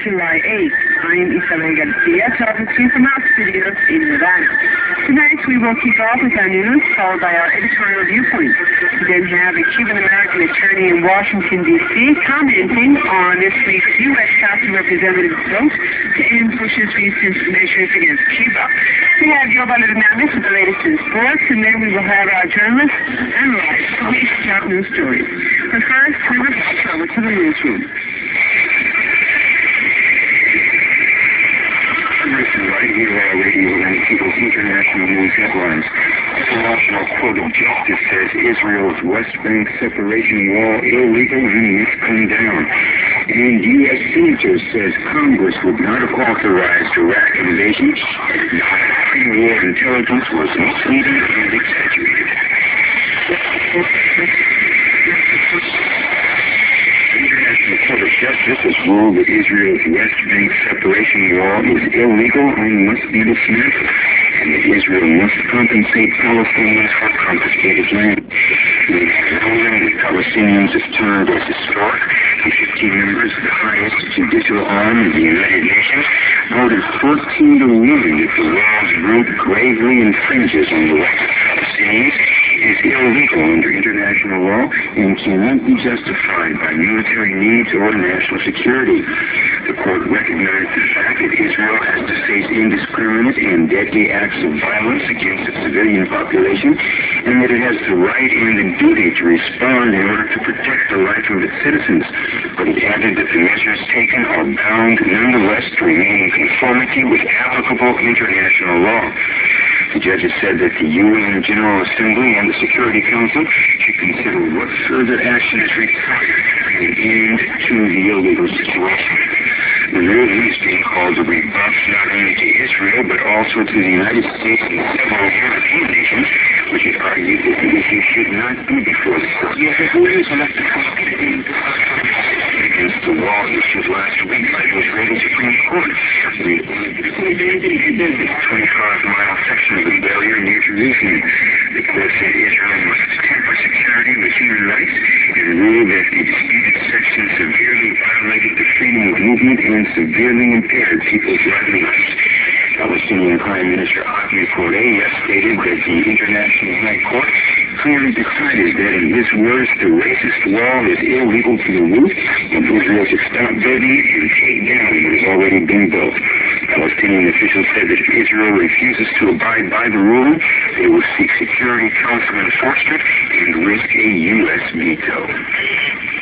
July 8th. I'm Isabel Garcia, talking to you from our studios in Nevada. Tonight we will kick off with our news, followed by our editorial viewpoint. We then have a Cuban-American attorney in Washington, D.C. commenting on this week's U.S. House of Representatives vote to end Bush's recent measures against Cuba. We have Joe Hernandez with the latest in sports, and then we will have our journalists analyze the week's top news stories. But first, we will go over to the newsroom. Right here on our radio and People's International News headlines. International Court of Justice says Israel's West Bank separation wall illegal and must come down. And U.S. Senator says Congress would not have authorized Iraq invasion. Pre-war intelligence was misleading and exaggerated. International Court of Justice has ruled that Israel's West Bank separation wall is illegal and must be dismantled, and that Israel must compensate Palestinians for confiscated land. The ruling that Palestinians have termed as historic, the 15 members of the highest judicial arm of the United Nations voted 14 to 1 that the wall's route gravely infringes on the rights of Palestinians, is illegal under international law, and cannot be justified by military needs or national security. The court recognized the fact that Israel has to face indiscriminate and deadly acts of violence against its civilian population, and that it has the right and the duty to respond in order to protect the life of its citizens. But it added that the measures taken are bound nonetheless to remain in conformity with applicable international law. The judges said that the UN General Assembly and the Security Council should consider what further action is required to bring an end to the illegal situation. The ruling is being called a rebuff not only to Israel but also to the United States and several European nations, which have argued that the issue should not be before the court. Against the law issued last week by the Israeli Supreme Court. The 25-mile section of the barrier near Jerusalem. The court said Israel must temper security with human rights and ruled that the disputed section severely violated the freedom of movement and severely impaired people's livelihoods. Palestinian Prime Minister Ahmed Foureh stated that the International High Court clearly decided that, in his words, the racist wall is illegal to the root, and Israel should stop building it and take down what has already been built. Palestinian officials said that if Israel refuses to abide by the ruling, they will seek Security Council enforcement and risk a U.S. veto.